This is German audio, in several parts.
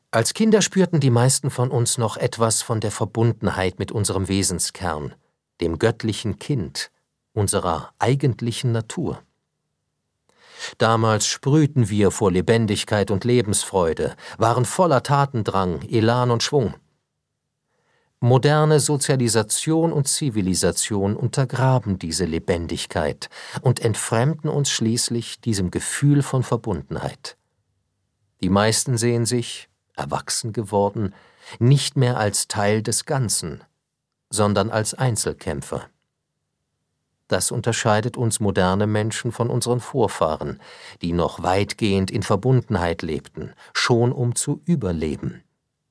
Als Kinder spürten die meisten von uns noch etwas von der Verbundenheit mit unserem Wesenskern, dem göttlichen Kind, unserer eigentlichen Natur. Damals sprühten wir vor Lebendigkeit und Lebensfreude, waren voller Tatendrang, Elan und Schwung. Moderne Sozialisation und Zivilisation untergraben diese Lebendigkeit und entfremden uns schließlich diesem Gefühl von Verbundenheit. Die meisten sehen sich, erwachsen geworden, nicht mehr als Teil des Ganzen, sondern als Einzelkämpfer. Das unterscheidet uns moderne Menschen von unseren Vorfahren, die noch weitgehend in Verbundenheit lebten, schon um zu überleben.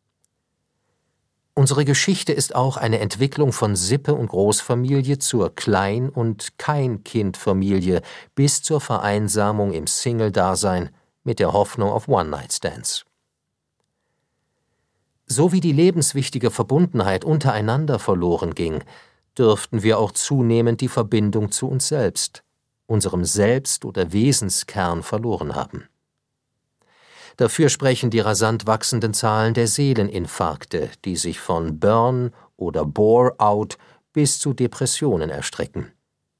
Unsere Geschichte ist auch eine Entwicklung von Sippe und Großfamilie zur Klein- und Kein-Kind-Familie bis zur Vereinsamung im Single-Dasein mit der Hoffnung auf One-Night-Stands. So wie die lebenswichtige Verbundenheit untereinander verloren ging, dürften wir auch zunehmend die Verbindung zu uns selbst, unserem Selbst- oder Wesenskern verloren haben. Dafür sprechen die rasant wachsenden Zahlen der Seeleninfarkte, die sich von Burn- oder Bore-out bis zu Depressionen erstrecken.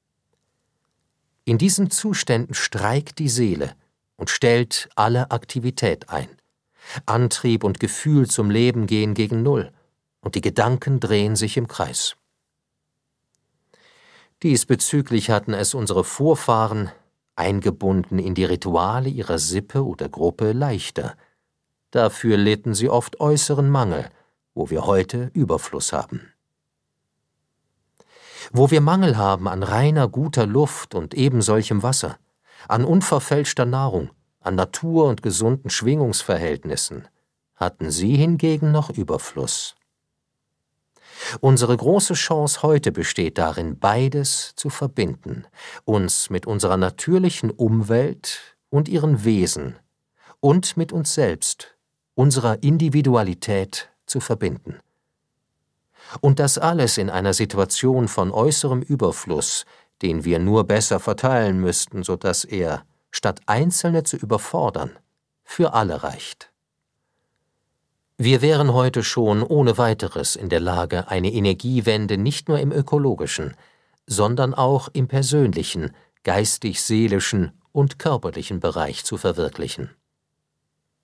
In diesen Zuständen streikt die Seele und stellt alle Aktivität ein. Antrieb und Gefühl zum Leben gehen gegen Null, und die Gedanken drehen sich im Kreis. Diesbezüglich hatten es unsere Vorfahren, eingebunden in die Rituale ihrer Sippe oder Gruppe, leichter. Dafür litten sie oft äußeren Mangel, wo wir heute Überfluss haben. Wo wir Mangel haben an reiner, guter Luft und ebensolchem Wasser, an unverfälschter Nahrung, an Natur und gesunden Schwingungsverhältnissen, hatten sie hingegen noch Überfluss. Unsere große Chance heute besteht darin, beides zu verbinden, uns mit unserer natürlichen Umwelt und ihren Wesen und mit uns selbst, unserer Individualität zu verbinden. Und das alles in einer Situation von äußerem Überfluss, den wir nur besser verteilen müssten, sodass er, statt Einzelne zu überfordern, für alle reicht. Wir wären heute schon ohne weiteres in der Lage, eine Energiewende nicht nur im ökologischen, sondern auch im persönlichen, geistig-seelischen und körperlichen Bereich zu verwirklichen.